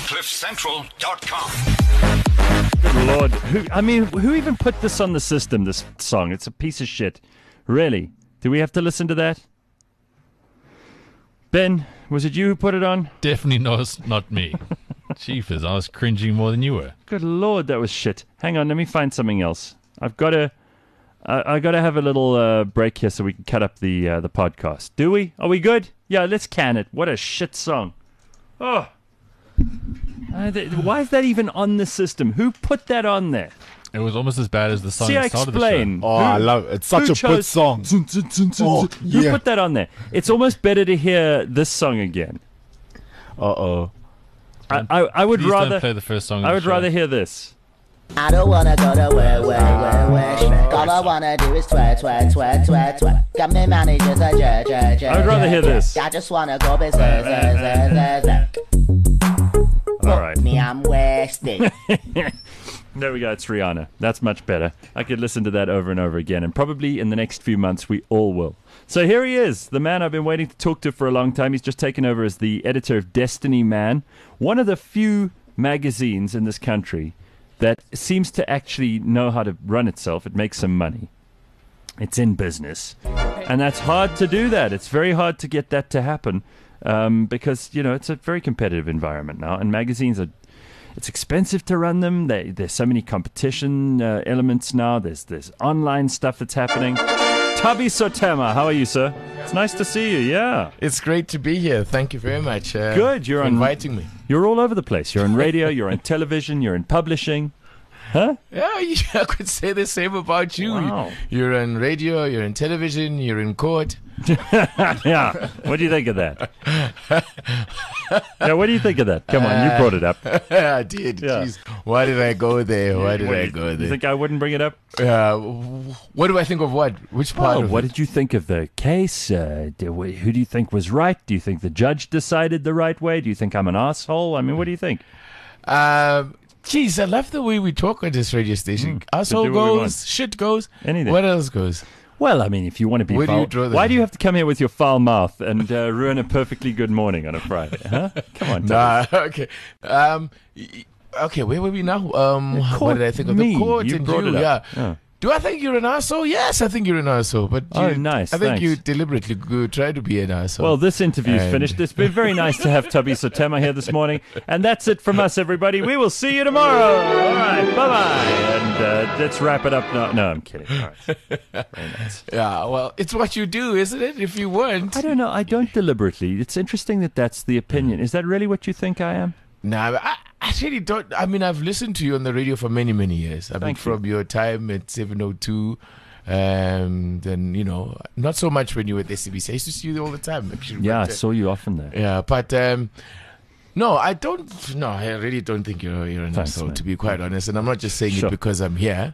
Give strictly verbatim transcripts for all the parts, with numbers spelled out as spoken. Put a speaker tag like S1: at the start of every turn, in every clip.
S1: cliff central dot com.
S2: Good Lord. Who, I mean, who even put this on the system, this song? It's a piece of shit. Really? Do we have to listen to that? Ben, was it you who put it on?
S3: Definitely not, not me. Jeepers, I was cringing more than you were.
S2: Good Lord, that was shit. Hang on, let me find something else. I've got to... I, I got to have a little uh, break here so we can cut up the uh, the podcast. Do we? Are we good? Yeah, let's can it. What a shit song. Oh. Uh, th- why is that even on the system? Who put that on there?
S3: It was almost as bad as the song
S2: See, I
S3: that started
S2: explain.
S3: the
S4: Oh,
S2: Who-
S4: I love it. It's such
S2: who
S4: a good
S2: chose-
S4: song. Oh,
S2: Who
S4: yeah.
S2: put that on there? It's almost better to hear this song again.
S4: Uh-oh.
S2: I, I, I would
S3: show. Please
S2: rather
S3: don't play the first song. of
S2: I
S3: the
S2: would
S3: show.
S2: rather hear this.
S5: I don't wanna go to where, where, where, where. All I wanna do is twerk, twerk, twerk, twerk, twerk. Got me managers a jer, jer, jer.
S2: I would rather hear this.
S5: I just wanna go berserk, zer, zer, zer, zer.
S2: All right.
S5: Me, I'm wasted.
S2: There we go. It's Rihanna. That's much better. I could listen to that over and over again, and probably in the next few months we all will. So here he is, the man I've been waiting to talk to for a long time. He's just taken over as the editor of Destiny Man, one of the few magazines in this country that seems to actually know how to run itself. It makes some money. It's in business. And that's hard to do that. It's very hard to get that to happen um, because, you know, it's a very competitive environment now. And magazines are, it's expensive to run them. They, there's so many competition uh, elements now. There's, there's online stuff that's happening. Tubby Sotema, how are you, sir? It's nice to see you, yeah.
S6: It's great to be here. Thank you very much. Uh,
S2: Good, you're
S6: for
S2: on-
S6: inviting me.
S2: You're all over the place. You're on radio, you're on television, you're in publishing. Huh?
S6: Yeah, you, I could say the same about you.
S2: Wow.
S6: You're on radio, you're in television, you're in court.
S2: Yeah. What do you think of that? Yeah, what do you think of that? Come on, you brought it up.
S6: I did.
S2: Yeah.
S6: Jeez. Why did I go there? Why did
S2: What,
S6: I
S2: you-
S6: go
S2: You
S6: there?
S2: think I wouldn't bring it up?
S6: Uh, what do I think of what? Which part
S2: Oh,
S6: of
S2: what
S6: it?
S2: did you think of the case? Uh, do, who do you think was right? Do you think the judge decided the right way? Do you think I'm an asshole? I mean, what do you think?
S6: Um, Jeez, I love the way we talk on this radio station. Asshole
S2: do what we want.
S6: goes, shit goes.
S2: Anything.
S6: What else goes?
S2: Well, I mean, if you want to be
S6: Where do
S2: foul,
S6: you draw the
S2: why
S6: line?
S2: do you have to come here with your foul mouth and uh, ruin a perfectly good morning on a Friday? Huh? Come on,
S6: Nah, okay. Um, y- okay, where were we now? Um,
S2: The
S6: what
S2: court,
S6: did I think of
S2: me.
S6: the court
S2: You
S6: and
S2: brought
S6: you?
S2: it
S6: Yeah.
S2: up. Yeah.
S6: Do I think you're an asshole? Yes, I think you're an asshole. But
S2: Oh,
S6: you,
S2: nice,
S6: I think
S2: thanks.
S6: you deliberately go, try to be an asshole.
S2: Well, this interview's
S6: And-
S2: finished. It's been very nice to have Tubby Sotema here this morning. And that's it from us, everybody. We will see you tomorrow. All right. Bye-bye. And uh, let's wrap it up. No, no, I'm kidding. All right. Very nice.
S6: yeah, well, it's what you do, isn't it? If you weren't.
S2: I don't know. I don't deliberately. It's interesting that that's the opinion. Is that really what you think I am?
S6: Nah, I, I really don't. I mean, I've listened to you on the radio for many, many years. I mean,
S2: Thank you.
S6: from your time at seven oh two. Um, then, you know, not so much when you were at S C B C. I used to see you all the time, actually.
S2: Yeah, I
S6: but, uh,
S2: saw you often there.
S6: Yeah, but um, no, I don't. No, I really don't think you're you're an
S2: Thanks,
S6: asshole,
S2: man.
S6: to be quite honest. And I'm not just saying
S2: Sure.
S6: it because I'm here.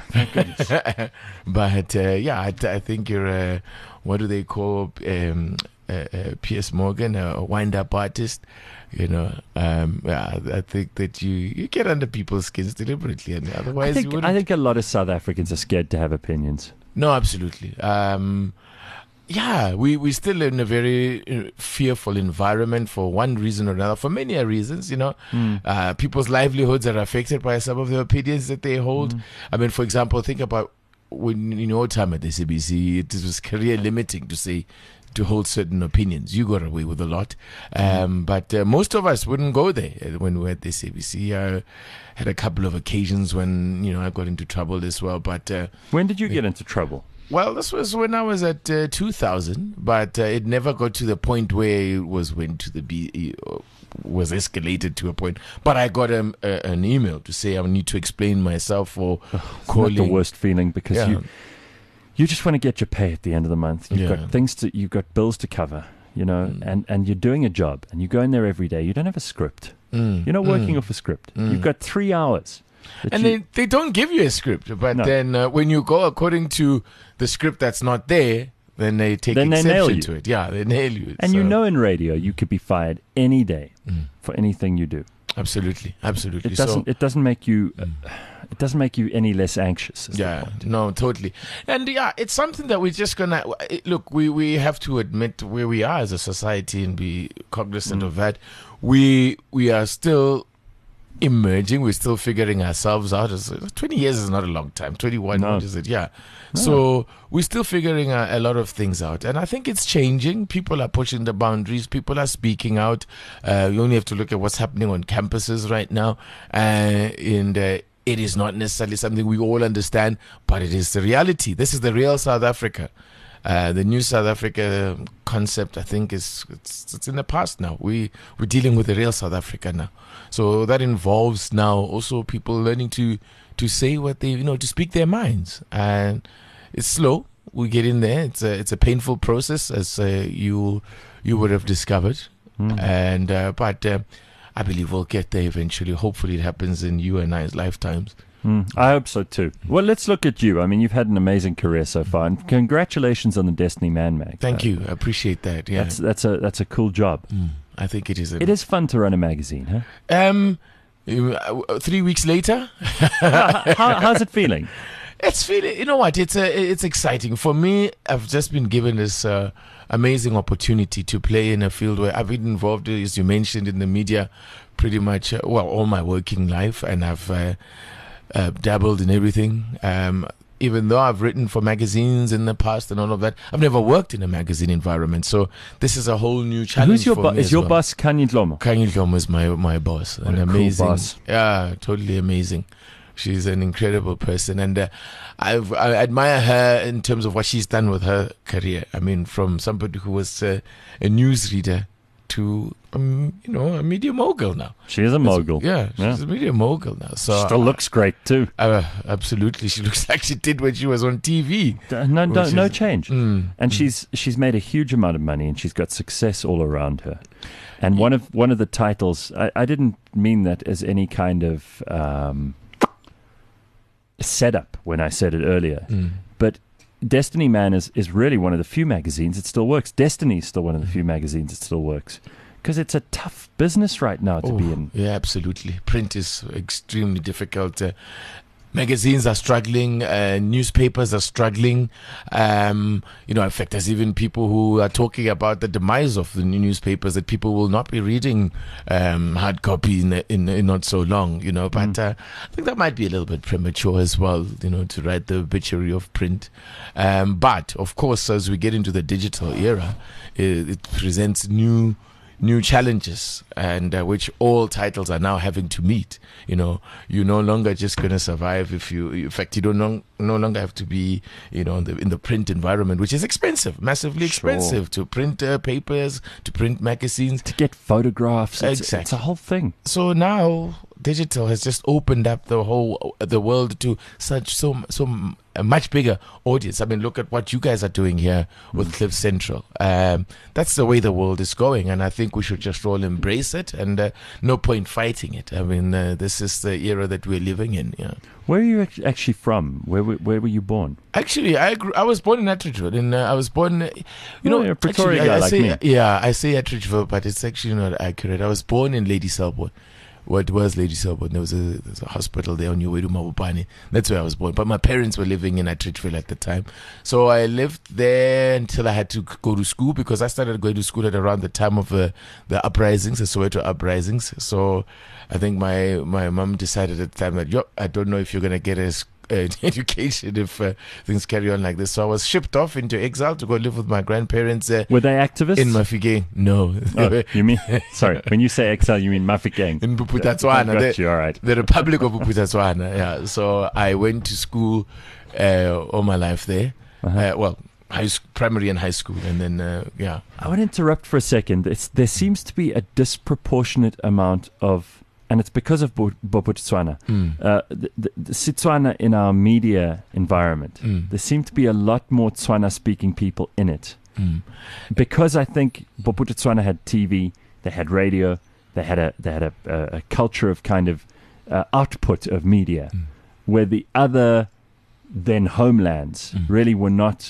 S6: but uh, yeah, I, I think you're a, what do they call um, uh, uh, Piers Morgan, a wind-up artist. You know, um, yeah, I think that you, you get under people's skins deliberately, and
S2: I
S6: otherwise
S2: think,
S6: you wouldn't.
S2: I think a lot of South Africans are scared to have opinions.
S6: No, absolutely. Um, yeah, we we still in a very uh, fearful environment for one reason or another, for many reasons. You know, uh, people's livelihoods are affected by some of the opinions that they hold. I mean, for example, think about when in your time at the C B C, it was career limiting to say to hold certain opinions. You got away with a lot, um, but uh, most of us wouldn't go there uh, when we were at the C B C. I had a couple of occasions when you know I got into trouble as well, but. Uh,
S2: When did you get into trouble?
S6: Well, this was when I was at uh, two thousand, but uh, it never got to the point where it was went to the B uh, was escalated to a point. But I got um, a, an email to say I need to explain myself for
S2: Isn't
S6: calling.
S2: that the worst feeling? Because
S6: Yeah.
S2: you you just want to get your pay at the end of the month. You've
S6: Yeah.
S2: got things to, you've got bills to cover, you know,
S6: Mm.
S2: and, and you're doing a job and you go in there every day. You don't have a script.
S6: Mm,
S2: You're not working
S6: mm.
S2: off a script.
S6: Mm.
S2: You've got three hours. that
S6: And
S2: you-
S6: they, they don't give you a script, but
S2: No.
S6: then uh, when you go according to the script that's not there, then they take
S2: Then they
S6: exception
S2: nail you.
S6: to it. Yeah, they nail you.
S2: and you
S6: So-
S2: know in radio you could be fired any day
S6: Mm.
S2: for anything you do.
S6: Absolutely, absolutely.
S2: It doesn't.
S6: So,
S2: it doesn't make you. Uh, it doesn't make you any less anxious. is the
S6: yeah,
S2: point.
S6: no, totally. And yeah, it's something that we're just gonna look. We we have to admit where we are as a society and be cognizant
S2: Mm.
S6: of that. We we are still emerging. We're still figuring ourselves out. It's- Twenty years is not a long time. Twenty-one,
S2: No.
S6: what is it? Yeah. So we're still figuring a, a lot of things out, and I think it's changing. People are pushing the boundaries. People are speaking out. Uh, you only have to look at what's happening on campuses right now, uh, and uh, it is not necessarily something we all understand, but it is the reality. This is the real South Africa. Uh, the new South Africa concept, I think, is it's, it's in the past now. We we're dealing with the real South Africa now, so that involves now also people learning to to say what they you know to speak their minds, and it's slow. We get in there. It's a it's a painful process, as uh, you you would have discovered,
S2: Mm.
S6: and uh, but uh, I believe we'll get there eventually. Hopefully, it happens in you and I's lifetimes.
S2: Mm, I hope so too. Well, let's look at you. I mean, you've had an amazing career so far, and congratulations on the Destiny Man mag.
S6: Thank
S2: Uh,
S6: you. I appreciate that. Yeah,
S2: That's that's a that's a cool job.
S6: Mm, I think it is. A,
S2: It is fun to run a magazine, huh?
S6: Um, uh, three weeks later,
S2: how, how, how's it feeling?
S6: it's feeling. You know what? It's a, it's exciting for me. I've just been given this uh, amazing opportunity to play in a field where I've been involved, as you mentioned, in the media, pretty much uh, well all my working life, and I've uh, uh, dabbled in everything. Um, even though I've written for magazines in the past and all of that, I've never worked in a magazine environment. So this is a whole new challenge.
S2: Who's your
S6: for
S2: boss?
S6: me
S2: Is
S6: as
S2: your
S6: well.
S2: boss Kanye Dlomo?
S6: Kanye Dlomo is my my boss.
S2: What
S6: An
S2: a cool
S6: amazing
S2: boss.
S6: Yeah, totally amazing. She's an incredible person, and uh, I've, I admire her in terms of what she's done with her career. I mean, from somebody who was uh, a newsreader to um, you know a media mogul now.
S2: She is a mogul.
S6: Yeah, she's
S2: Yeah.
S6: a media mogul now. So
S2: Still looks great too.
S6: uh, absolutely, she looks like she did when she was on T V.
S2: D- No, no,
S6: Which
S2: no
S6: is-
S2: change.
S6: Mm,
S2: And
S6: mm.
S2: she's she's made a huge amount of money, and she's got success all around her. And one of one of the titles, I, I didn't mean that as any kind of um, setup when I said it earlier,
S6: Mm.
S2: but Destiny Man is, is really one of the few magazines that still works. Destiny is still one of the few
S6: Mm.
S2: magazines that still works, because it's a tough business right now to
S6: Oh,
S2: be in.
S6: Yeah, absolutely. Print is extremely difficult. Uh, magazines are struggling. Uh, newspapers are struggling. Um, you know, in fact, there's even people who are talking about the demise of the new newspapers, that people will not be reading um, hard copy in, in, in not so long, you know. But uh, I think that might be a little bit premature as well, you know, to write the obituary of print. Um, but, of course, as we get into the digital era, it, it presents new new challenges, and uh, which all titles are now having to meet. You know, you're no longer just going to survive if you, in fact, you don't no, no longer have to be, you know, in the, in the print environment, which is expensive, massively
S2: Sure.
S6: expensive to print uh, papers, to print magazines.
S2: To get photographs, it's,
S6: Exactly.
S2: it's a whole thing.
S6: So now digital has just opened up the whole the world to such so so a much bigger audience. I mean, look at what you guys are doing here with Cliff Central. Um, that's the way the world is going, and I think we should just all embrace it, and uh, no point fighting it. I mean, uh, this is the era that we're living in. Yeah.
S2: Where are you act- actually from? Where were- where were you born?
S6: Actually, I grew, I was born in Attridgeville, and uh, I was born, uh, you know,
S2: Oh, you're a Pretoria
S6: actually, I,
S2: guy
S6: I
S2: like
S6: say,
S2: me.
S6: yeah, I say Attridgeville, but it's actually not accurate. I was born in Lady Selborne. What was Lady Selborne? There was a, there was a hospital there on your way to Mabopane. That's where I was born. But my parents were living in Attridgeville at the time, so I lived there until I had to go to school, because I started going to school at around the time of uh, the uprisings, the Soweto uprisings. So I think my my mom decided at the time that, yo, I don't know if you're gonna get a s- uh, education if uh, things carry on like this. So I was shipped off into exile to go live with my grandparents uh,
S2: Were they activists?
S6: in Mafeking. No,
S2: Oh, you mean, sorry, when you say exile, you mean Mafeking.
S6: in Buputatswana.
S2: Got
S6: The-
S2: you, all right.
S6: The Republic of Buputatswana. Yeah. So I went to school uh, all my life there.
S2: Uh-huh.
S6: Uh, well, high sc- primary and high school, and then uh, yeah.
S2: I want to interrupt for a second. It's, there seems to be a disproportionate amount of, and it's because of Bo- Bophuthatswana,
S6: Mm.
S2: uh, the, the, the Setswana in our media environment.
S6: Mm.
S2: There seem to be a lot more Tswana-speaking people in it.
S6: Mm.
S2: Because I think Bophuthatswana had T V, they had radio, they had a they had a, a, a culture of kind of uh, output of media,
S6: Mm.
S2: where the other then homelands
S6: Mm.
S2: really were not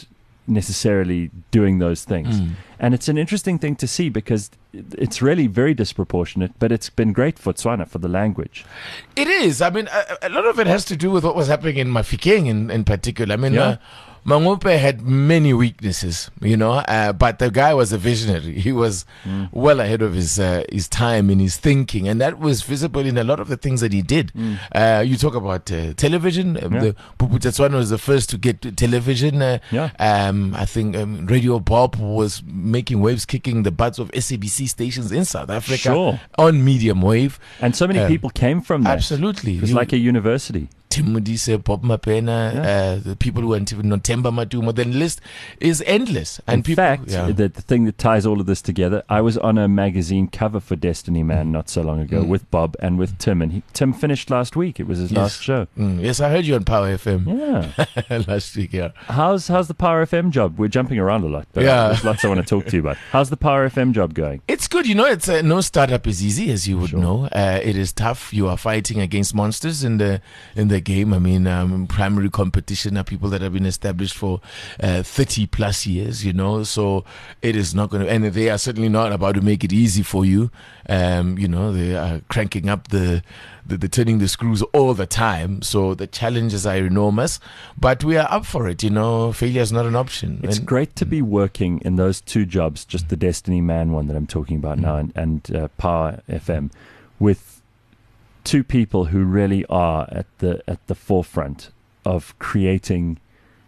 S2: necessarily doing those things.
S6: Mm.
S2: And it's an interesting thing to see because it's really very disproportionate, but it's been great for Tswana, for the language.
S6: It is. I mean, a, a lot of it has to do with what was happening in Mafikeng in, in particular. I mean,
S2: Yeah.
S6: uh, Mangope had many weaknesses, you know, uh, but the guy was a visionary. He was
S2: Mm.
S6: well ahead of his uh, his time in his thinking, and that was visible in a lot of the things that he did.
S2: Mm.
S6: Uh, you talk about uh, television. Um,
S2: Yeah.
S6: The Pupu Tswana was the first to get to television. Uh,
S2: Yeah.
S6: um, I think um, Radio Bob was making waves, kicking the butts of S A B C stations in South Africa
S2: Sure.
S6: on medium wave.
S2: And so many
S6: Uh,
S2: people came from that.
S6: Absolutely.
S2: It was
S6: You-
S2: like a university.
S6: Tim Modise, Bob Mapena,
S2: Yeah.
S6: uh, the people who went to Notemba Matuma. The list is endless. And
S2: In
S6: people,
S2: fact,
S6: yeah.
S2: the, the thing that ties all of this together, I was on a magazine cover for Destiny Man not so long ago
S6: Mm.
S2: with Bob and with Tim, and he, Tim finished last week. It was his
S6: Yes.
S2: last show.
S6: Mm, yes, I heard you on Power F M
S2: Yeah.
S6: last week. Yeah,
S2: How's how's the Power F M job? We're jumping around a lot, but
S6: Yeah.
S2: there's lots I want to talk to you about. How's the Power F M job going?
S6: it's good. You know, it's uh, no startup is easy, as you would
S2: Sure.
S6: know. Uh, it is tough. You are fighting against monsters in the in the game. I mean, um, primary competition are people that have been established for uh, thirty plus years. You know, so it is not going to, and they are certainly not about to make it easy for you. Um, you know, they are cranking up the. The, the turning the screws all the time, so the challenges are enormous, but we are up for it. You know, failure is not an option.
S2: It's
S6: And-
S2: great to be working in those two jobs, just the Destiny Man one that I'm talking about now, and, and uh, Power F M, with two people who really are at the at the forefront of creating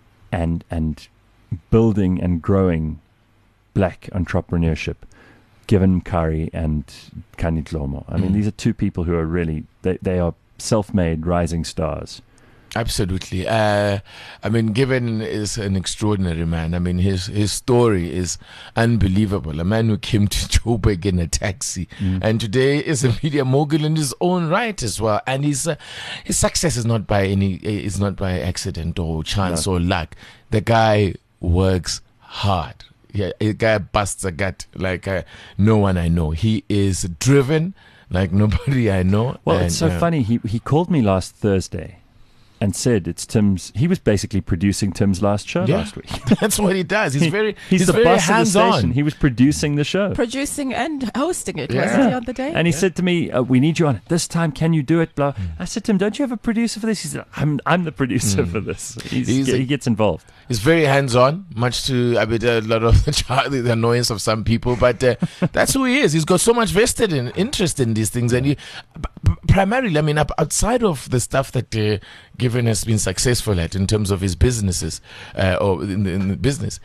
S2: and and building and growing black entrepreneurship. Given Kari and Kani Dlomo. I mean,
S6: Mm.
S2: these are two people who are really, they, they are self-made rising stars.
S6: Absolutely. Uh, I mean, Given is an extraordinary man. I mean, his his story is unbelievable. A man who came to Joburg in a taxi,
S2: Mm.
S6: and today is a media mogul in his own right as well. And his uh, his success is not by any is not by accident or chance or luck. The guy works hard. Yeah, a guy busts a gut like uh, no one I know. He is driven like nobody I know.
S2: Well,
S6: and,
S2: it's so
S6: uh,
S2: funny. He he called me last Thursday and said it's Tim's. He was basically producing Tim's last show
S6: Yeah.
S2: last week.
S6: That's what he does. He's very
S2: he's,
S6: he's,
S2: the
S6: very
S2: boss of the
S6: hands-on.
S2: station. He was producing the show.
S7: Producing and hosting it,
S6: Yeah.
S7: wasn't he, on the day?
S2: And he said to me, uh, "We need you on it this time. Can you do it?" Blah. I said to him, "Don't you have a producer for this?" He said, "I'm I'm the producer for this." He's,
S6: He's a-
S2: he gets involved.
S6: He's very hands-on, much to I mean, a lot of the, char- the annoyance of some people, but uh, that's who he is. He's got so much vested in interest in these things, and he, p- p- primarily, I mean, up- outside of the stuff that uh, Given has been successful at in terms of his businesses uh, or in the, in the business.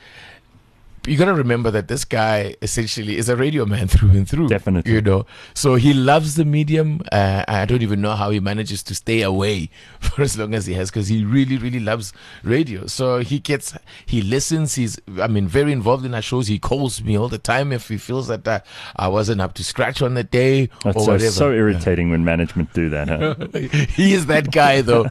S6: You got to remember that this guy essentially is a radio man through and through.
S2: Definitely.
S6: You know, so he loves the medium. Uh, I don't even know how he manages to stay away for as long as he has, because he really, really loves radio. So he gets, he listens. He's, I mean, very involved in our shows. He calls me all the time if he feels that uh, I wasn't up to scratch on the day
S2: That's
S6: or
S2: so,
S6: whatever.
S2: so irritating when management do that. Huh?
S6: He is that guy, though.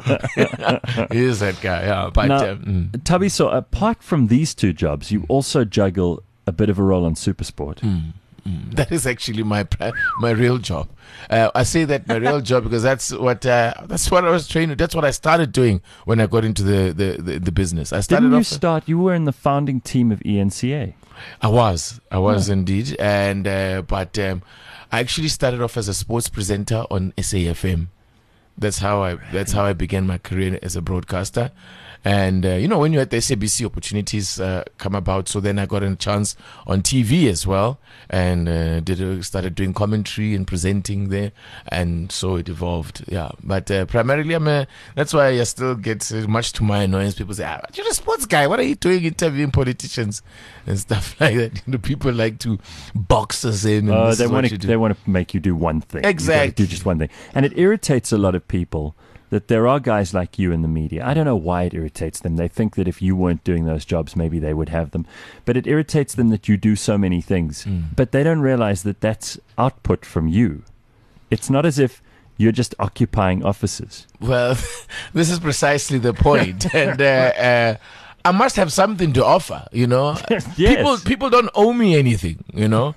S6: He is that guy. Yeah, but
S2: Now,
S6: um, mm.
S2: Tubby, so apart from these two jobs, you also juggle a bit of a role on Supersport.
S6: Mm, mm. That is actually my pri- my real job. Uh, I say that my real job because that's what uh, that's what I was trained. That's what I started doing when I got into the the, the, the business. I started
S2: Didn't you
S6: off.
S2: start? You were in the founding team of E N C A.
S6: I was, I was indeed, and uh, but um, I actually started off as a sports presenter on S A F M. That's how I. That's how I began my career as a broadcaster. And, uh, you know, when you're at the S A B C, opportunities uh, come about. So then I got a chance on T V as well, and uh, did uh, started doing commentary and presenting there. And so it evolved, yeah. But uh, primarily, I'm a, that's why I still get, uh, much to my annoyance, people say, ah, you're a sports guy. What are you doing interviewing politicians and stuff like that? You know, people like to box us in. And
S2: Uh,
S6: this
S2: they
S6: is what
S2: want
S6: you
S2: to.
S6: do.
S2: They want to make you do one thing. You gotta
S6: Exactly.
S2: do just one thing, and it irritates a lot of people that there are guys like you in the media. I don't know why it irritates them. They think that if you weren't doing those jobs, maybe they would have them. But it irritates them that you do so many things.
S6: Mm.
S2: But they don't realize that that's output from you. It's not as if you're just occupying offices.
S6: Well, this is precisely the point. and uh, uh, I must have something to offer, you know.
S2: Yes.
S6: People people don't owe me anything, you know.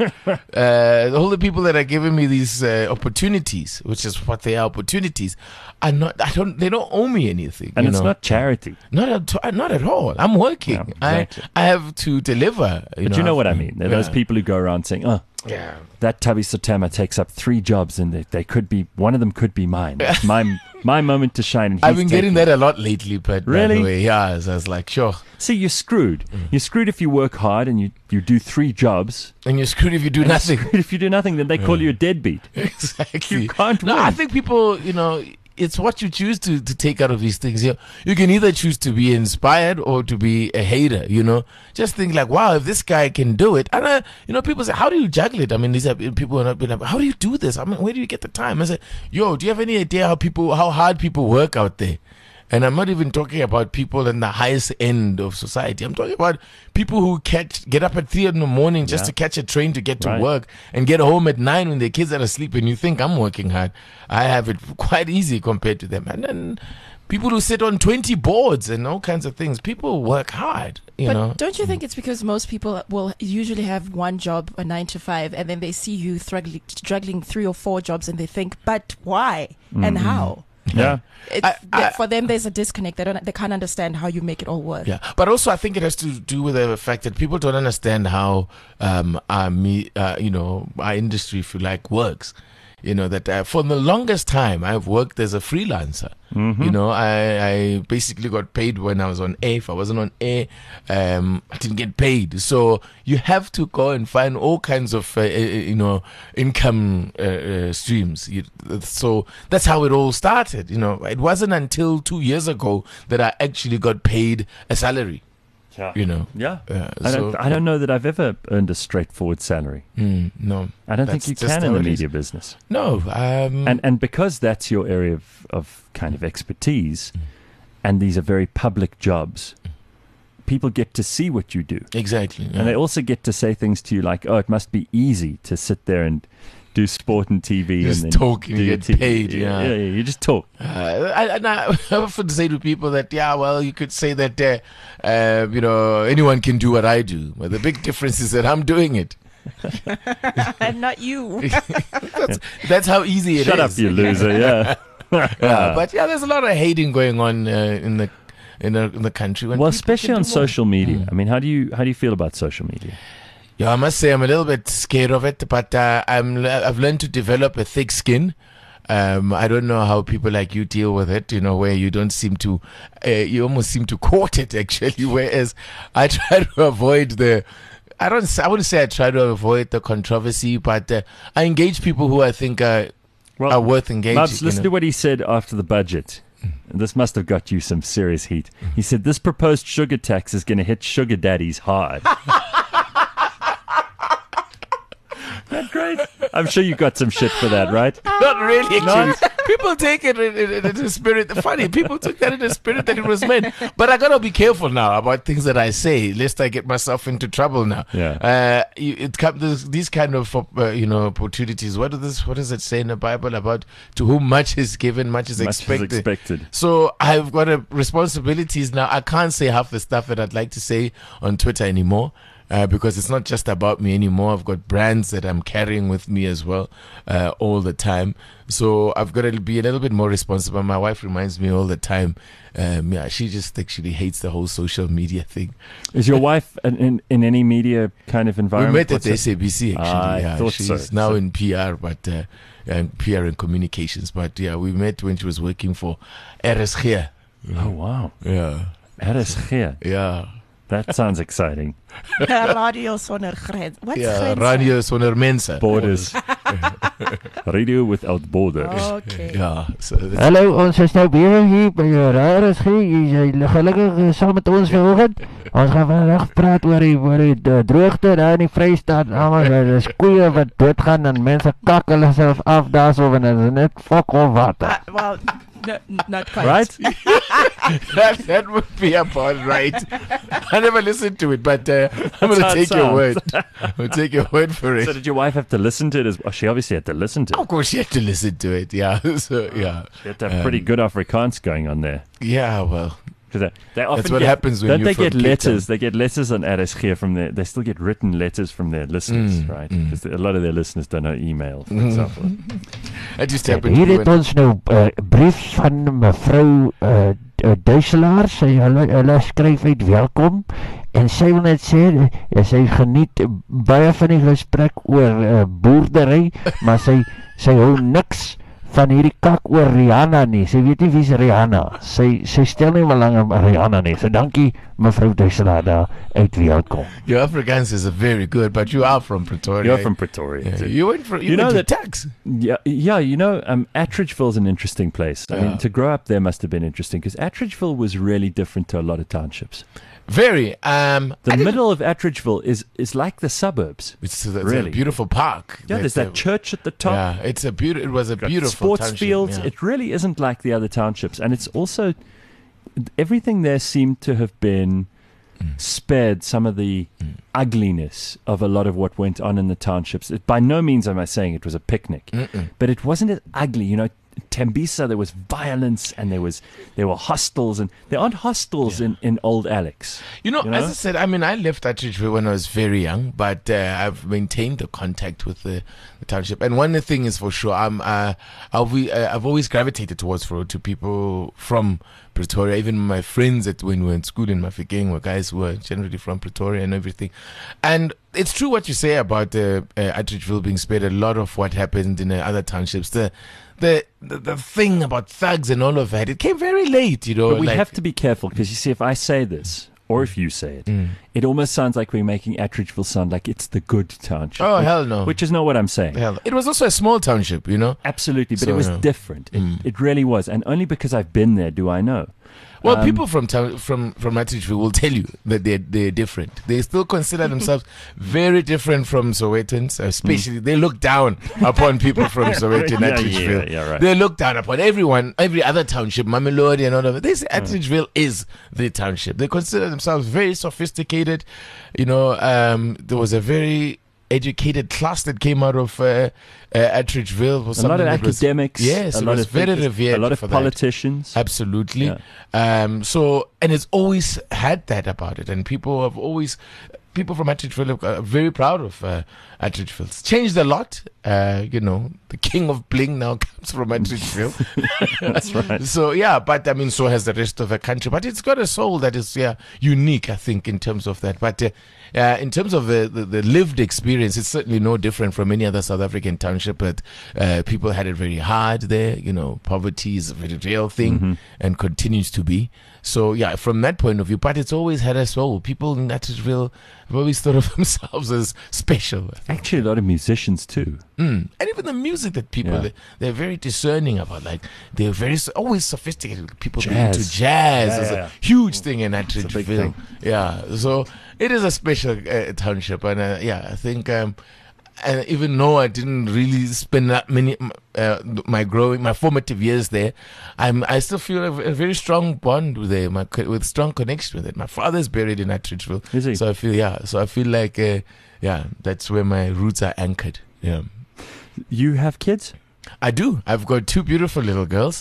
S6: uh, all the people that are giving me these uh, opportunities, which is what they are, opportunities, are not. I don't. They don't owe me anything.
S2: And
S6: you
S2: it's
S6: know?
S2: not charity.
S6: Not at not at all. I'm working.
S2: Yeah, exactly.
S6: I I have to deliver. You
S2: But
S6: know,
S2: you know what I mean. There are those
S6: Yeah.
S2: people who go around saying, oh,
S6: Yeah.
S2: that Tabi Sotama takes up three jobs and they, they could be, one of them could be mine. It's my my moment to shine. And
S6: I've
S2: he's
S6: been getting
S2: taking
S6: that a lot lately, but
S2: Really?
S6: by the way, yeah, so I was like, sure.
S2: See, you're screwed. You're screwed if you work hard and you, you do three jobs.
S6: And you're screwed if you do
S2: And you're
S6: nothing.
S2: screwed if you do nothing, then they call you a deadbeat.
S6: Exactly.
S2: You can't
S6: No,
S2: win.
S6: I think people, you know, it's what you choose to, to take out of these things. You, you can either choose to be inspired or to be a hater, you know. Just think like, wow, if this guy can do it. And, I, you know, people say, how do you juggle it? I mean, these are people are not being like, how do you do this? I mean, where do you get the time? I say, yo, do you have any idea how people, how hard people work out there? And I'm not even talking about people in the highest end of society. I'm talking about people who catch, get up at three in the morning just
S2: Yeah.
S6: to catch a train to get to
S2: Right.
S6: work and get home at nine when their kids are asleep. And you think I'm working hard. I have it quite easy compared to them. And then people who sit on twenty boards and all kinds of things. People work hard, you
S7: but
S6: know.
S7: don't you think it's because most people will usually have one job, a nine to five, and then they see you struggling, struggling three or four jobs, and they think, "But why and how?"
S2: Yeah.
S7: It's,
S6: I- I-
S7: that for them, there's a disconnect. They don't. They can't understand how you make it all work.
S6: Yeah, but also I think it has to do with the fact that people don't understand how um our me uh, you know our industry, if you like, works. You know that uh, for the longest time I've worked as a freelancer. You know, I, I basically got paid when I was on air. If I wasn't on air, um, I didn't get paid. So you have to go and find all kinds of uh, uh, you know income uh, uh, streams. You, so that's how it all started. You know, it wasn't until two years ago that I actually got paid a salary.
S2: Yeah.
S6: You know,
S2: Yeah.
S6: Yeah,
S2: I, don't,
S6: so-
S2: I don't know that I've ever earned a straightforward salary.
S6: Mm, no,
S2: I don't
S6: That's
S2: think you
S6: just
S2: can in
S6: how
S2: the
S6: it is.
S2: media business.
S6: no. Um,
S2: And and because that's your area of, of kind of expertise, and these are very public jobs, people get to see what you do.
S6: exactly. yeah.
S2: And they also get to say things to you like, oh, it must be easy to sit there and do sport and T V
S6: Just
S2: and then
S6: talk and
S2: do
S6: get
S2: T V.
S6: paid, yeah.
S2: yeah, yeah, you just talk.
S6: Uh, I, and I I often say to people that, yeah, well, you could say that, uh, uh, you know, anyone can do what I do. But the big difference is that I'm doing it.
S7: And not you.
S6: That's, that's how easy it is.
S2: Shut up, you loser. Yeah.
S6: Yeah, but yeah, there's a lot of hating going on uh, in the in the in the country. When
S2: Well,
S6: people
S2: especially
S6: can
S2: on
S6: do more.
S2: social media.
S6: Mm.
S2: I mean, how do you how do you feel about social media?
S6: Yeah, I must say I'm a little bit scared of it, but uh, I'm I've learned to develop a thick skin. Um, I don't know how people like you deal with it, you know, where you don't seem to, uh, you almost seem to court it actually, whereas I try to avoid the, I don't, I wouldn't say I try to avoid the controversy, but uh, I engage people who I think are, are worth engaging.
S2: Mubs,
S6: you
S2: listen
S6: know.
S2: to what he said after the budget. And this must have got you some serious heat. He said this proposed sugar tax is going to hit sugar daddies hard. Isn't that great? I'm sure you got some shit for that, right?
S6: Not really, actually. People take it in, in, in the spirit. Funny, people took that in the spirit that it was meant. But I gotta be careful now about things that I say, lest I get myself into trouble now.
S2: Yeah.
S6: Uh, you- it come this, these kind of uh, you know opportunities. What is this? What does it say in the Bible about to whom much is given, much is
S2: Much is
S6: expected?
S2: expected.
S6: So I've got a responsibilities now. I can't say half the stuff that I'd like to say on Twitter anymore. Uh, because it's not just about me anymore. I've got brands that I'm carrying with me as well uh, all the time. So I've got to be a little bit more responsible. My wife reminds me all the time. Um, yeah, she just actually hates the whole social media thing.
S2: Is your wife in, in, in any media kind of
S6: We
S2: environment?
S6: met at
S2: What's it?
S6: S A B C actually.
S2: I
S6: yeah,
S2: thought
S6: she's
S2: so.
S6: now
S2: So-
S6: in P R, but uh, and P R and communications. But yeah, we met when she was working for R S G.
S2: Oh, wow.
S6: Yeah,
S2: R S G.
S6: yeah,
S2: That sounds exciting.
S7: Radio sonder grens. What's
S6: yeah.
S7: grense?
S6: Radio sonder mense.
S2: Borders. Radio without borders.
S7: Okay.
S6: Ja, so that's
S8: Hallo, ons is nou bezig hier by R S G. Jy is gelukkig uh, saam met ons vanoggend. Ons gaan vandag praat oor die, oor die uh, droogte daar in die Vrystaat. Almal, daar is koeie wat doodgaan en mense kak hulle self af daarso en dit is net fok of water.
S7: Uh, well, no, not quite.
S2: Right?
S6: that, that would be about right. I never listened to it, but uh, I'm going
S2: how
S6: to
S2: it
S6: take your word.
S2: sounds.
S6: I'm going to take your word for it.
S2: So did your wife have to listen to it? As, oh, she obviously had to listen to it.
S6: Of course, you have to listen to it. Yeah. So, yeah.
S2: She had to have pretty
S6: Um,
S2: good Afrikaans going on there.
S6: Yeah, well.
S2: Because they, they often
S6: That's what
S2: get,
S6: happens when
S2: don't
S6: you're
S2: they
S6: from
S2: get
S6: Cape
S2: letters?
S6: Town.
S2: They get letters on R S G from their. They still get written letters from their listeners,
S6: Mm,
S2: right?
S6: mm.
S2: Because a lot of their listeners don't know email, for example.
S6: That just
S8: En
S6: happened.
S8: hier
S6: to
S8: het
S6: me when-
S8: ons nou 'n uh, brief van mevrou uh, Duiselaar. Sy hulle, hulle skryf uit welkom en sy wil net sê uh, sy geniet uh, baie van die gesprek oor uh, boerdery, maar sy sy hou niks van hierdie kak oor Rihanna nie. Sy weet nie wie's Rihanna. Sy sy stel nie belang op Rihanna nie. So dankie mevrou Duiselaar daar uit welkom.
S6: Your Afrikaans is very good, but you are from Pretoria.
S2: You're from Pretoria.
S6: Yeah,
S2: too.
S6: you went for you,
S2: You know
S6: went to
S2: that-
S6: tax.
S2: Yeah, yeah. You know, um, Attridgeville's an interesting place. I
S6: Yeah.
S2: mean, to grow up there must have been interesting because Attridgeville was really different to a lot of townships.
S6: Very. Um,
S2: The
S6: I didn't-
S2: middle of Attridgeville is is like the suburbs.
S6: It's, it's
S2: Really?
S6: a beautiful park.
S2: Yeah, there's
S6: That's
S2: that church at the top.
S6: Yeah, it's a beautiful. It was a
S2: Got
S6: beautiful
S2: sports
S6: township,
S2: fields.
S6: yeah.
S2: It really isn't like the other townships, and it's also everything there seemed to have been spared some of the ugliness of a lot of what went on in the townships. It, by no means am I saying it was a picnic,
S6: Mm-mm.
S2: but it wasn't as ugly. You know, Tembisa, there was violence and there was there were hostels, and there aren't hostels in, in Old Alex.
S6: You know,
S2: You know?
S6: as I said, I mean, I left Attridgeville when I was very young, but uh, I've maintained the contact with the, the township. And one thing is for sure, I'm, uh, I'll be, uh, I've always gravitated towards for to people from Pretoria. Even my friends that when we were in school in Mafikeng were guys who were generally from Pretoria and everything. And it's true what you say about uh, uh, Attridgeville being spared. A lot of what happened in uh, other townships. The, the the the thing about thugs and all of that, it came very late, you know.
S2: But we
S6: like-
S2: have to be careful because you see, if I say this, or if you say it,
S6: Mm.
S2: it almost sounds like we're making Attridgeville sound like it's the good township.
S6: Oh,
S2: which,
S6: hell no.
S2: Which is not what I'm saying.
S6: Hell, it was also a small township, you know.
S2: Absolutely, but
S6: So,
S2: it was
S6: yeah.
S2: different. It,
S6: Mm.
S2: it really was, and only because I've been there do I know.
S6: Well,
S2: Um,
S6: people from town, from from Attridgeville will tell you that they're they're different. They still consider themselves very different from Sowetans. Especially, they look down upon people from Soweto and
S2: Yeah,
S6: Attridgeville.
S2: yeah, yeah, right.
S6: They look down upon everyone, every other township, Mamelodi and all of it. They say Attridgeville is the township. They consider themselves very sophisticated. You know, um, there was a very educated class that came out of uh, uh, Attridgeville. Was
S2: A lot of
S6: something that was-
S2: academics.
S6: yes,
S2: a
S6: it
S2: lot
S6: was
S2: of
S6: very
S2: thinkers,
S6: revered
S2: A lot of
S6: for that.
S2: politicians.
S6: Absolutely.
S2: Yeah.
S6: Um, so, and it's always had that about it. And people have always, people from Attridgeville are very proud of uh, Attridgeville. It's changed a lot. Uh, you know, the king of bling now comes from Attridgeville.
S2: That's right.
S6: So, yeah, but I mean, so has the rest of the country. But it's got a soul that is, yeah, unique, I think, in terms of that. But uh, uh, in terms of the, the, the lived experience, it's certainly no different from any other South African township. But uh, people had it very hard there. You know, poverty is a very real thing
S2: Mm-hmm.
S6: and continues to be. So, yeah, from that point of view, but it's always had a soul. People in Attridgeville have always thought of themselves as special.
S2: Actually, a lot of musicians too.
S6: Mm. And even the music that people,
S2: Yeah.
S6: they, they're very discerning about. Like, they're very, s- always sophisticated. People being
S2: Jazz.
S6: into jazz
S2: Yeah,
S6: is
S2: yeah.
S6: a huge thing in
S2: a big
S6: Attridgeville.
S2: thing.
S6: Yeah, so it is a special uh, township. And uh, yeah, I think, um, and even though I didn't really spend that many, uh, my growing, my formative years there, I'm, I still feel a, a very strong bond with there, my, co- with strong connection with it. My father's buried in Attridgeville.
S2: Is he?
S6: So I feel, yeah, so I feel like, uh, yeah, that's where my roots are anchored. Yeah.
S2: You have kids?
S6: I do. I've got two beautiful little girls.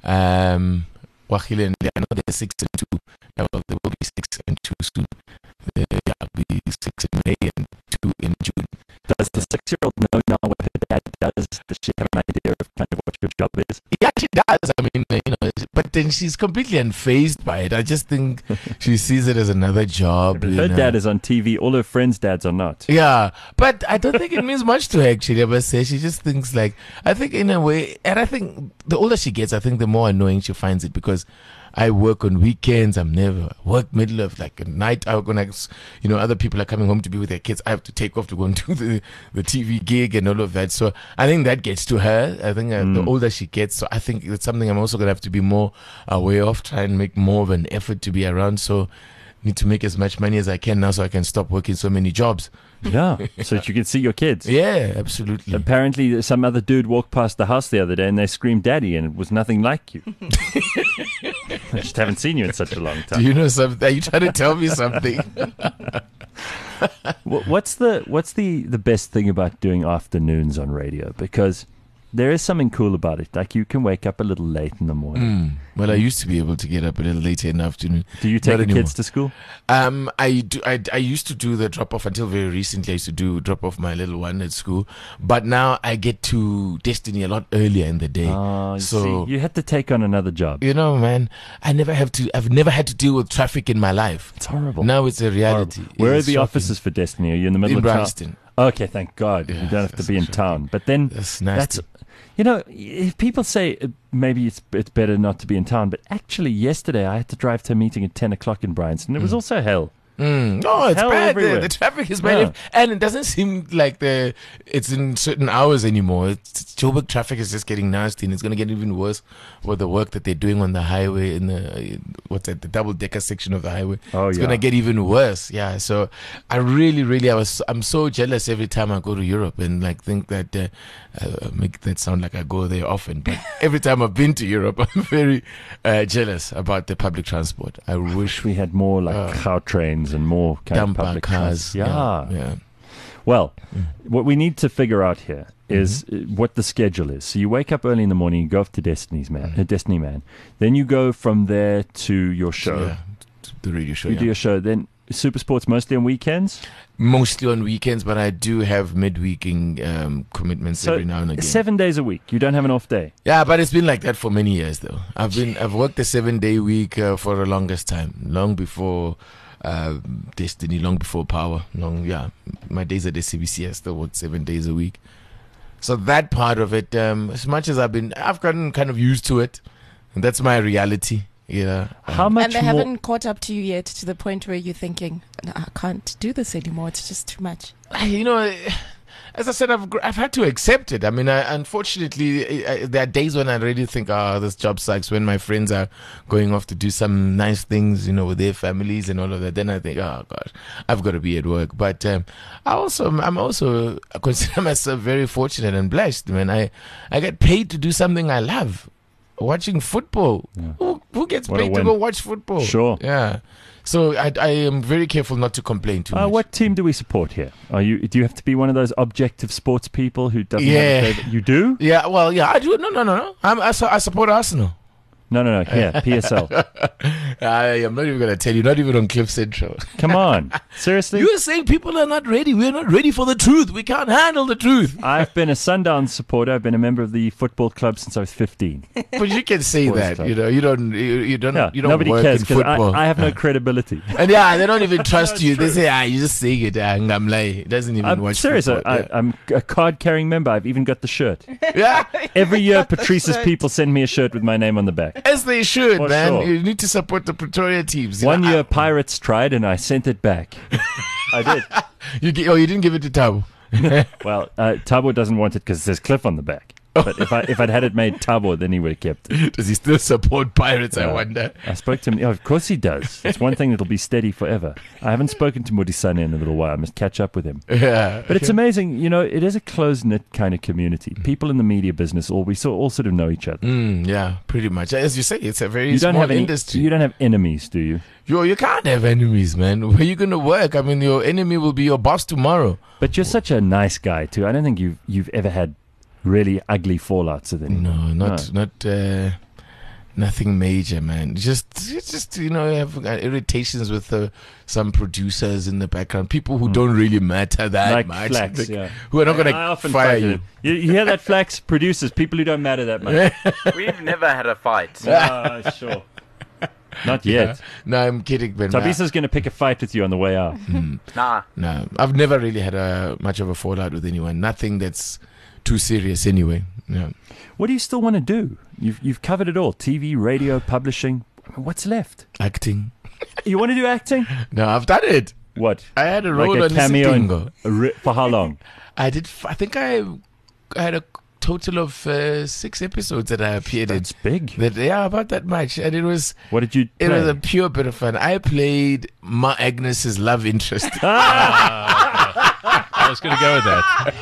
S6: Um, Wachile and Leano, they're six and two. Uh, Well, they will be six and two soon. Uh, yeah, I'll be six in May and two in June.
S2: Does the six-year-old know now what her dad does? Does she have an idea of kind of what your job is?
S6: Yeah, she does. I mean, uh, you know, but then she's completely unfazed by it. I just think she sees it as another job. you
S2: Her
S6: know.
S2: dad is on T V. All her friends' dads are not.
S6: Yeah, but I don't think it means much to her, actually. I must say, she just thinks like, I think in a way, and I think the older she gets, I think the more annoying she finds it, because I work on weekends. I'm never work middle of like a night out when I, you know, other people are coming home to be with their kids. I have to take off to go and do the, the T V gig and all of that. So I think that gets to her. I think uh, the older she gets, so I think it's something I'm also gonna have to be more aware of. Try and make more of an effort to be around. So need to make as much money as I can now, so I can stop working so many jobs.
S2: Yeah, so that you can see your kids.
S6: Yeah, absolutely.
S2: Apparently, some other dude walked past the house the other day and they screamed "Daddy," and it was nothing like you. I just haven't seen you in such a long
S6: Do
S2: time.
S6: you know something? Are you trying to tell me something?
S2: Wh- What's the What's the the best thing about doing afternoons on radio? Because there is something cool about it. Like you can wake up a little late in the morning.
S6: Mm. Well, I used to be able to get up a little later in the afternoon.
S2: Do you take
S6: Not
S2: the
S6: anymore.
S2: kids to school?
S6: Um, I do. I, I used to do the drop off until very recently. I used to do drop off my little one at school, but now I get to Destiny a lot earlier in the day.
S2: Oh, you
S6: so
S2: see, you had to take on another job.
S6: you know, man, I never have to. I've never had to deal with traffic in my life.
S2: It's horrible.
S6: Now it's a reality.
S2: Horrible. Where
S6: It's
S2: are the
S6: shocking.
S2: offices for Destiny? Are you in the middle
S6: In
S2: of town?
S6: Bryanston.
S2: Okay, thank God. you
S6: Yeah,
S2: don't have to
S6: that's
S2: be in
S6: shocking.
S2: town. But then
S6: That's
S2: that's,
S6: nasty.
S2: you know, if people say uh, maybe it's it's better not to be in town, but actually yesterday I had to drive to a meeting at ten o'clock in Bryanston. It was also hell.
S6: Mm. No, it's
S2: Hell
S6: bad. The,
S2: everywhere.
S6: the traffic is bad,
S2: Yeah.
S6: and it doesn't seem like the it's in certain hours anymore. It's, Joburg traffic is just getting nasty, and it's going to get even worse with the work that they're doing on the highway in the what's that, the double decker section of the highway.
S2: Oh,
S6: it's
S2: yeah.
S6: going to get even worse. Yeah. So I really, really, I was, I'm so jealous every time I go to Europe, and like think that uh, uh, make that sound like I go there often, but every time I've been to Europe, I'm very uh, jealous about the public transport. I wish
S2: We had more like
S6: Uh,
S2: cow trains and more kind of
S6: dumper
S2: public
S6: cars.
S2: trans- Yeah.
S6: yeah.
S2: Well, what we need to figure out here is uh, what the schedule is. So you wake up early in the morning, you go off to Destiny's Man, uh, Destiny Man. Then you go from there to your show.
S6: Yeah, t- the radio show.
S2: You
S6: yeah.
S2: do your show. Then Super Sports mostly on weekends.
S6: Mostly on weekends, but I do have midweeking um, commitments
S2: So
S6: every now and again.
S2: seven days a week. You don't have an off day.
S6: Yeah, but it's been like that for many years, though. I've been I've worked a seven day week uh, for the longest time, long before uh, Destiny, long before Power, long yeah. My days at the C B C, I still worked seven days a week. So that part of it, um, as much as I've been, I've gotten kind of used to it, and that's my reality. Yeah.
S2: How
S6: Um,
S2: much
S7: And they
S2: more?
S7: haven't caught up to you yet to the point where you're thinking, "No, I can't do this anymore. It's just too much."
S6: you know, as I said, I've gr- I've had to accept it. I mean, I, unfortunately, I, I, there are days when I really think, oh, this job sucks. When my friends are going off to do some nice things, you know, with their families and all of that, then I think, oh gosh, I've got to be at work. But um, I also, I'm also I consider myself very fortunate and blessed. Man, I I get paid to do something I love. Watching football. Who, who gets
S2: What a
S6: paid to
S2: win.
S6: go watch football?
S2: Sure.
S6: Yeah. So I, I am very careful not to complain too
S2: Uh,
S6: much.
S2: what team do we support here? Are you? Do you have to be one of those objective sports people who doesn't
S6: Yeah.
S2: have a favorite? You do?
S6: Yeah, well, yeah, I do. No, no, no, no. I'm, I, su- I support Arsenal.
S2: No, no, no. Here, P S L.
S6: I am not even going to tell you, not even on Cliff Central.
S2: Come on, seriously.
S6: You are saying people are not ready. We're not ready for the truth. We can't handle the truth.
S2: I've been a Sundowns supporter. I've been a member of the football club since I was fifteen.
S6: But you can say
S2: Boys
S6: that.
S2: club.
S6: You know, you don't, you, you don't,
S2: Yeah,
S6: you don't
S2: nobody
S6: work
S2: cares
S6: in
S2: because I,
S6: football.
S2: I have no credibility.
S6: And yeah, they don't even trust
S2: That's
S6: you. They
S2: true.
S6: say, ah, you just saying it. Ah, Ngamlai. He doesn't even
S2: I'm
S6: watch
S2: serious. I,
S6: football.
S2: I, I'm a card-carrying member. I've even got the shirt.
S6: yeah.
S2: Every year, Patrice's people send me a shirt with my name on the back.
S6: As they should,
S2: For
S6: man.
S2: sure.
S6: You need to support the Pretoria teams. You
S2: One
S6: know,
S2: year,
S6: I-
S2: Pirates tried, and I sent it back. I did.
S6: you, gi- oh, you didn't give it to Tabo.
S2: Well, uh, Tabo doesn't want it because it says Cliff on the back. But if I if I'd had it made Tabo, then he would have kept it.
S6: Does he still support Pirates? I
S2: Yeah.
S6: wonder.
S2: I spoke to him. Yeah, of course he does. It's one thing that'll be steady forever. I haven't spoken to Modisane in a little while. I must catch up with him.
S6: Yeah.
S2: But it's amazing, you know, it is a close-knit kind of community. People in the media business, all we so, all sort of know each other.
S6: Mm, yeah, pretty much. As you say, it's a very
S2: You don't
S6: small
S2: have any,
S6: industry.
S2: you don't have enemies, do you?
S6: Yo, you can't have enemies, man. Where you gonna work? I mean, your enemy will be your boss tomorrow.
S2: But you're such a nice guy too. I don't think you've you've ever had really ugly fallouts with anyone.
S6: No, not not uh, nothing major, man. Just it's just you know, have uh, irritations with uh, some producers in the background, people who don't really matter that
S2: Like
S6: much,
S2: Flax,
S6: Like,
S2: yeah.
S6: who are not
S2: I
S6: gonna
S2: often
S6: fire
S2: fight
S6: you.
S2: with him. You, you hear that, Flax? Producers, people who don't matter that much.
S9: We've never had a fight.
S2: Ah, sure. Not yet.
S6: No, I'm kidding, man.
S2: Tabisa's going to pick a fight with you on the way out.
S9: Nah.
S6: No, I've never really had a much of a fallout with anyone. Nothing that's too serious, anyway. Yeah.
S2: What do you still want to do? You've you've covered it all: T V, radio, publishing. What's left?
S6: Acting.
S2: You want to do acting?
S6: No, I've done it.
S2: What?
S6: I had a role
S2: Like a
S6: on
S2: cameo in,
S6: Isitingo.
S2: a ri- for how long?
S6: I did. F- I think I, I had a total of uh, six episodes that I appeared in.
S2: That's big.
S6: That yeah, about that much, and it was
S2: What did you
S6: it
S2: play?
S6: was a pure bit of fun. I played Ma Agnes's love interest.
S3: I was going to go with that.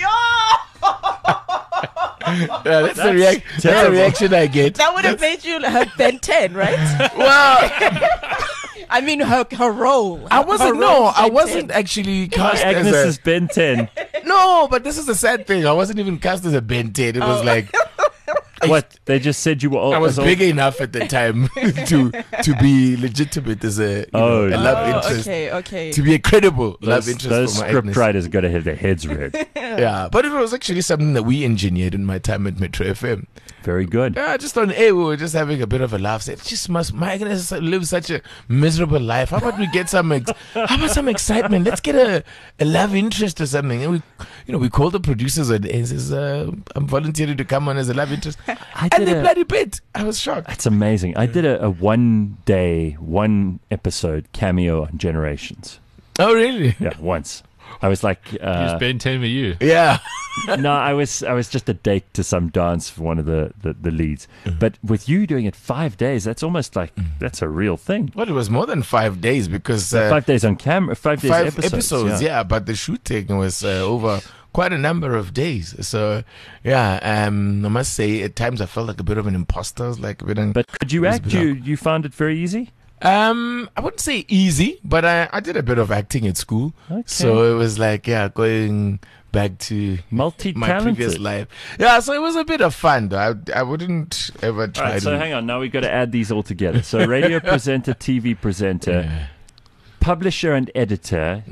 S6: Yeah, that's, the, reac- that's the
S2: terrible.
S6: reaction I get.
S7: That would have made you her Ben ten, right?
S6: Well,
S7: I mean, her her role.
S6: I
S7: Her
S6: wasn't.
S7: role
S6: No,
S7: was
S6: I
S7: Ben
S6: wasn't
S7: ten.
S6: actually cast
S2: Agnes
S6: as
S2: is Ben ten.
S6: a. No, but this is the sad thing. I wasn't even cast as a Ben ten. It was
S7: Oh.
S6: like
S2: What? They just said you were old.
S6: I was
S2: as old-
S6: big enough at the time to to be legitimate as a, you
S2: Oh,
S6: know, a
S2: yeah.
S6: love
S7: Oh,
S6: interest.
S7: okay, okay.
S6: To be a credible love
S2: Those,
S6: interest
S2: those
S6: for my
S2: script
S6: Agnes.
S2: writers got to have their heads read.
S6: Yeah, but it was actually something that we engineered in my time at Metro F M.
S2: Very good.
S6: Yeah, just on air, we were just having a bit of a laugh. Said, just must, my Agnes live such a miserable life. How about we get some, ex- how about some excitement? Let's get a, a love interest or something. And we, you know, we called the producers and he says, uh, I'm volunteering to come on as a love interest.
S2: I
S6: And
S2: did
S6: they
S2: a-
S6: bloody bit. I was shocked.
S2: That's amazing. I did a, a one day, one episode cameo on Generations.
S6: Oh, really?
S2: Yeah, once. I was like,
S3: Here's
S2: uh,
S3: Ben Ten with you.
S6: Yeah.
S2: no, I was I was just a date to some dance for one of the, the, the leads. But with you doing it five days, that's almost like that's a real thing.
S6: Well, it was more than five days because uh,
S2: five days on camera, five days
S6: five
S2: episodes.
S6: episodes, yeah. But the shooting was uh, over quite a number of days. So, yeah, um, I must say, at times I felt like a bit of an imposter. I was like a bit. An,
S2: But could you
S6: it was
S2: act?
S6: bizarre.
S2: You you found it very easy.
S6: Um, I wouldn't say easy, but I, I did a bit of acting at school.
S2: Okay.
S6: So it was like, yeah, going back to my previous
S2: Multi-talented.
S6: life. Yeah, so it was a bit of fun, though. I, I wouldn't ever
S2: All
S6: try
S2: right, so
S6: to.
S2: hang on. Now we've got to add these all together. So radio presenter, T V presenter,
S6: Yeah.
S2: publisher and editor,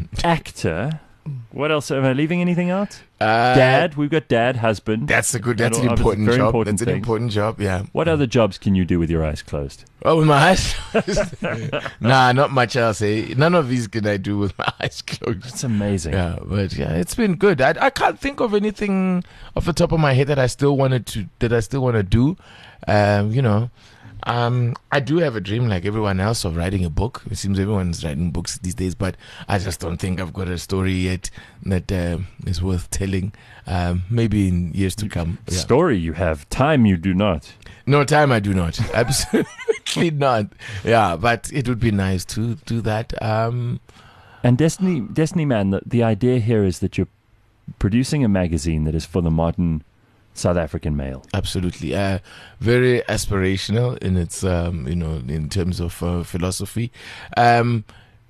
S2: actor. What else? Am I leaving anything out?
S6: Uh,
S2: Dad. We've got dad, husband.
S6: That's a good, that's an
S2: Obviously
S6: important
S2: very
S6: job.
S2: important
S6: that's an
S2: things.
S6: important job, yeah.
S2: What other jobs can you do with your eyes closed?
S6: Oh, with my eyes closed? Nah, not much else. Eh? None of these can I do with my eyes closed.
S2: It's amazing.
S6: Yeah, but yeah, it's been good. I, I can't think of anything off the top of my head that I still wanted to that I still want to do. Um, you know, um, I do have a dream like everyone else of writing a book. It seems everyone's writing books these days, but I just don't think I've got a story yet that uh, is worth telling. Um, maybe in years to come. Yeah.
S2: Story you have, time you do not.
S6: No, time I do not. Absolutely not. Yeah, but it would be nice to do that. Um,
S2: And Destiny, Destiny Man, the, the idea here is that you're producing a magazine that is for the modern South African male.
S6: Absolutely, uh, very aspirational in its, um, you know, in terms of uh, philosophy. Um,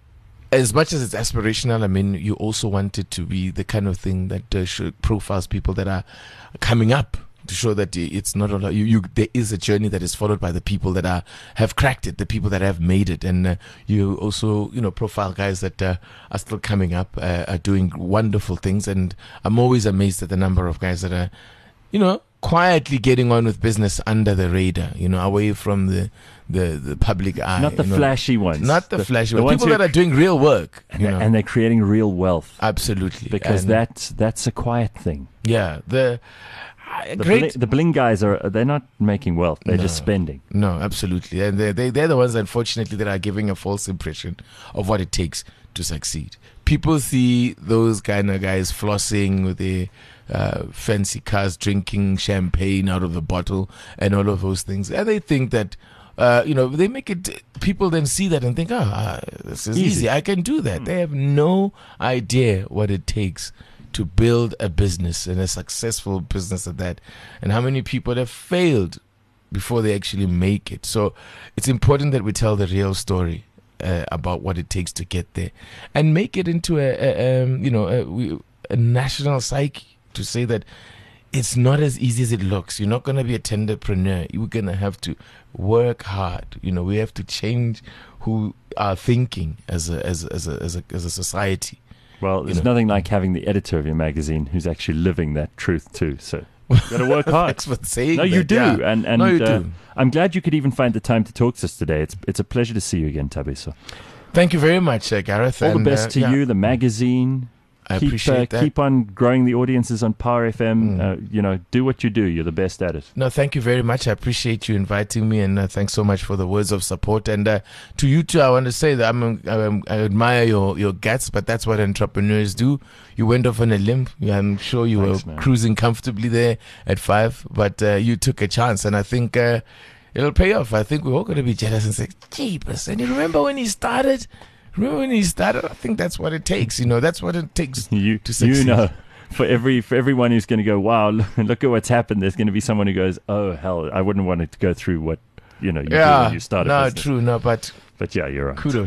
S6: as much as it's aspirational, I mean, you also want it to be the kind of thing that uh, should profiles people that are coming up, to show that it's not all you, you. There is a journey that is followed by the people that are have cracked it, the people that have made it, and uh, you also, you know, profile guys that uh, are still coming up, uh, are doing wonderful things, and I'm always amazed at the number of guys that are, you know, quietly getting on with business under the radar, you know, away from the the, the public eye.
S2: Not the
S6: you know.
S2: flashy ones.
S6: Not the, flashy
S2: the
S6: ones.
S2: ones
S6: People
S2: who-
S6: that are doing real work.
S2: And,
S6: You
S2: they're,
S6: know.
S2: and they're creating real wealth.
S6: Absolutely.
S2: Because
S6: And,
S2: that's, that's a quiet thing.
S6: yeah, the uh,
S2: The,
S6: great.
S2: bling, the bling guys, are they're not making wealth. They're just
S6: No.
S2: spending.
S6: No, absolutely. And they they they're the ones, unfortunately, that are giving a false impression of what it takes to succeed. People see those kind of guys flossing with their uh, fancy cars, drinking champagne out of the bottle, and all of those things, and they think that. Uh, you know, they make it. People then see that and think, "Oh, uh, this is easy.
S2: Easy.
S6: I can do that." They have no idea what it takes to build a business, and a successful business at that, and how many people have failed before they actually make it. So it's important that we tell the real story uh, about what it takes to get there, and make it into a, a um, you know a, we, a national psyche, to say that it's not as easy as it looks. You're not going to be a tenderpreneur. You're going to have to work hard. You know, we have to change who are thinking as a as a, as a as a as a society.
S2: Well, there's
S6: know.
S2: nothing like having the editor of your magazine who's actually living that truth too. So you got to work hard.
S6: Thanks for saying
S2: No, you
S6: that,
S2: do,
S6: yeah.
S2: and and
S6: No, you
S2: uh,
S6: do.
S2: I'm glad you could even find the time to talk to us today. It's it's a pleasure to see you again, Tabiso.
S6: Thank you very much, uh, Gareth.
S2: All
S6: and,
S2: the best
S6: uh,
S2: to
S6: yeah,
S2: you, the magazine.
S6: I
S2: keep,
S6: appreciate
S2: uh,
S6: that.
S2: Keep on growing the audiences on Power F M.
S6: Mm.
S2: Uh, you know, do what you do. You're the best at it.
S6: No, thank you very much. I appreciate you inviting me, and uh, thanks so much for the words of support. And uh, to you too, I want to say that I'm, I'm, I admire your, your guts, but that's what entrepreneurs do. You went off on a limb. I'm sure you
S2: Thanks,
S6: were
S2: man.
S6: cruising comfortably there at five, but uh, you took a chance, and I think uh, it'll pay off. I think we're all going to be jealous and say, "Jeepers!" And you remember when he started? Remember when he started? I think that's what it takes. You know, that's what it takes
S2: You
S6: to succeed.
S2: you know, for every for everyone who's going to go, wow, look, look at what's happened. There's going to be someone who goes, oh hell, I wouldn't want it to go through what you know you did
S6: Yeah,
S2: when you started.
S6: no,
S2: business.
S6: true, no, but
S2: But yeah, you're right.
S6: kudos, mate.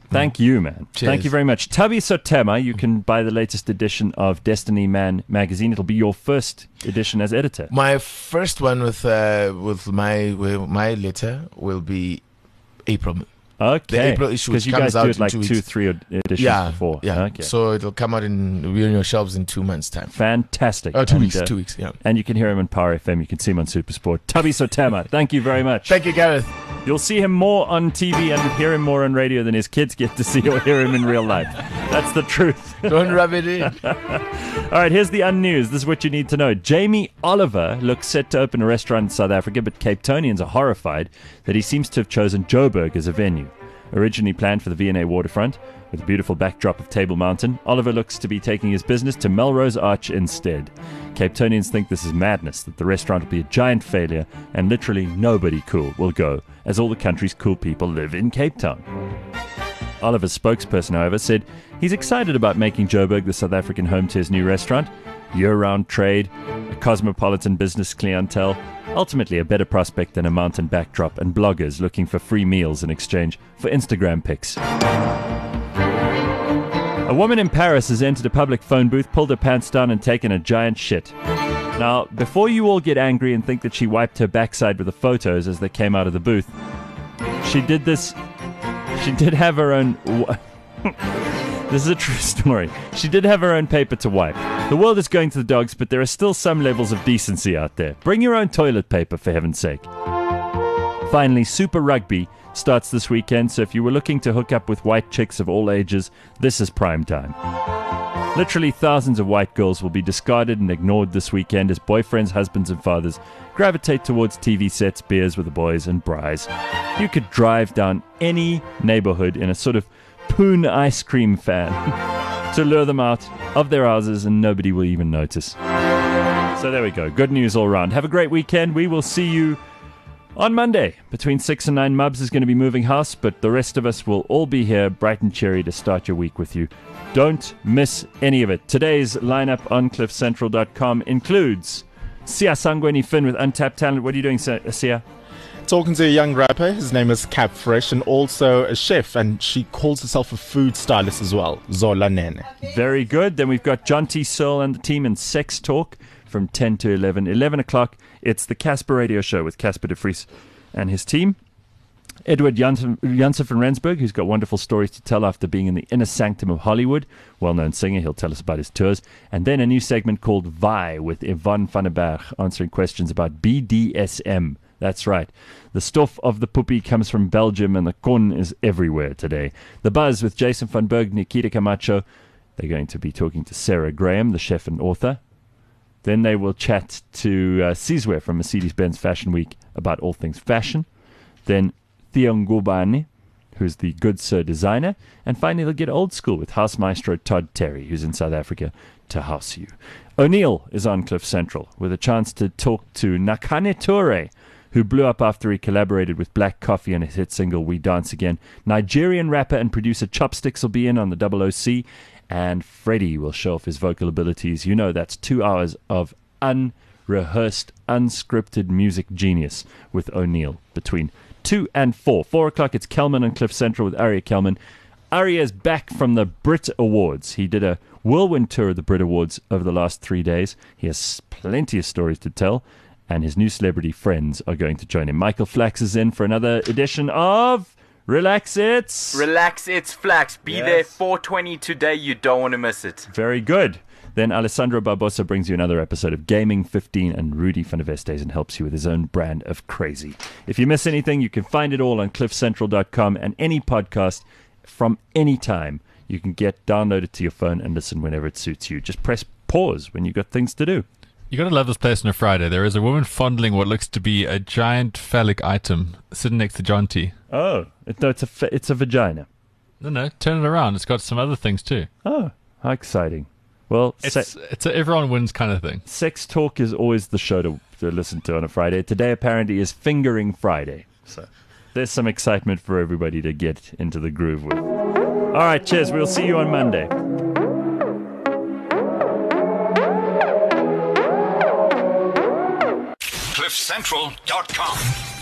S2: Thank you, man.
S6: Cheers.
S2: Thank you very much. Tabi Sotema, you can buy the latest edition of Destiny Man magazine. It'll be your first edition as editor.
S6: My first one with uh, with my with my letter will be April.
S2: Okay.
S6: The April issue,
S2: because
S6: which
S2: you
S6: comes
S2: guys
S6: out
S2: do it
S6: in
S2: like
S6: two
S2: two,
S6: weeks.
S2: three ed- editions
S6: Yeah,
S2: before.
S6: yeah.
S2: Okay.
S6: So it'll come out in be on your shelves in two months' time.
S2: Fantastic.
S6: Oh, two
S2: And,
S6: weeks.
S2: uh,
S6: Two weeks. Yeah.
S2: And you can hear him on Power F M. You can see him on Supersport. Tabi Sotema, thank you very much.
S6: Thank you, Gareth.
S2: You'll see him more on T V and hear him more on radio than his kids get to see or hear him in real life. That's the truth.
S6: Don't rub it in.
S2: All right, here's the unnews. This is what you need to know. Jamie Oliver looks set to open a restaurant in South Africa, but Cape Townians are horrified that he seems to have chosen Joburg as a venue. Originally planned for the V and A waterfront, with a beautiful backdrop of Table Mountain, Oliver looks to be taking his business to Melrose Arch instead. Cape Townians think this is madness, that the restaurant will be a giant failure, and literally nobody cool will go, as all the country's cool people live in Cape Town. Oliver's spokesperson, however, said he's excited about making Joburg the South African home to his new restaurant. Year-round trade, a cosmopolitan business clientele, ultimately a better prospect than a mountain backdrop and bloggers looking for free meals in exchange for Instagram pics. A woman in Paris has entered a public phone booth, pulled her pants down and taken a giant shit. Now, before you all get angry and think that she wiped her backside with the photos as they came out of the booth, she did this... She did have her own... This is a true story. She did have her own paper to wipe. The world is going to the dogs, but there are still some levels of decency out there. Bring your own toilet paper, for heaven's sake. Finally, Super Rugby starts this weekend, so if you were looking to hook up with white chicks of all ages, this is prime time. Literally thousands of white girls will be discarded and ignored this weekend as boyfriends, husbands and fathers gravitate towards T V sets, beers with the boys and bras. You could drive down any neighborhood in a sort of poon ice cream fan to lure them out of their houses and nobody will even notice. So there we go. Good news all round. Have a great weekend. We will see you on Monday. Between six and nine, Mubs is going to be moving house, but the rest of us will all be here bright and cheery to start your week with you. Don't miss any of it. Today's lineup on cliff central dot com includes Sia Sangweni Finn with Untapped Talent. What are you doing, Sia?
S4: Talking to a young rapper, his name is Cap Fresh, and also a chef, and she calls herself a food stylist as well, Zola Nene.
S2: Very good. Then we've got John T. Searle and the team in Sex Talk from ten to eleven. eleven o'clock, it's the Casper Radio Show with Casper de Vries and his team. Edward Janssen van Rensburg, who's got wonderful stories to tell after being in the inner sanctum of Hollywood. Well-known singer, he'll tell us about his tours. And then a new segment called Vi with Yvonne van den Berg, answering questions about B D S M. That's right. The stuff of the poopy comes from Belgium and the con is everywhere today. The Buzz with Jason van Berg, Nikita Camacho. They're going to be talking to Sarah Graham, the chef and author. Then they will chat to uh, Sizwe from Mercedes-Benz Fashion Week about all things fashion. Then Theo Ngubane, who's the Good Sir designer. And finally, they'll get old school with house maestro Todd Terry, who's in South Africa, to house you. O'Neill is on Cliff Central with a chance to talk to Nakane Toure, who blew up after he collaborated with Black Coffee on his hit single We Dance Again. Nigerian rapper and producer Chopsticks will be in on the double O C, and Freddie will show off his vocal abilities. You know, that's two hours of unrehearsed, unscripted music genius with O'Neill between two and four. Four o'clock, it's Kelman on Cliff Central with Aria Kelman. Aria is back from the Brit Awards. He did a whirlwind tour of the Brit Awards over the last three days. He has plenty of stories to tell, and his new celebrity friends are going to join him. Michael Flax is in for another edition of Relax It's...
S9: Relax, it's Flax. Be
S2: Yes.
S9: there four twenty today. You don't want to miss it.
S2: Very good. Then Alessandro Barbosa brings you another episode of Gaming fifteen, and Rudy van der Vestes helps you with his own brand of crazy. If you miss anything, you can find it all on cliff central dot com, and any podcast from any time you can get downloaded to your phone and listen whenever it suits you. Just press pause when you've got things to do.
S3: You gotta love this place on a Friday. There is a woman fondling what looks to be a giant phallic item sitting next to John T.
S2: Oh, it, no, it's a fa- it's a vagina.
S3: No, no, turn it around. It's got some other things too.
S2: Oh, how exciting. Well,
S3: It's
S2: se-
S3: it's a everyone wins kind of thing.
S2: Sex Talk is always the show to, to listen to on a Friday. Today, apparently, is Fingering Friday. So there's some excitement for everybody to get into the groove with. All right, cheers. We'll see you on Monday.
S1: cliff central dot com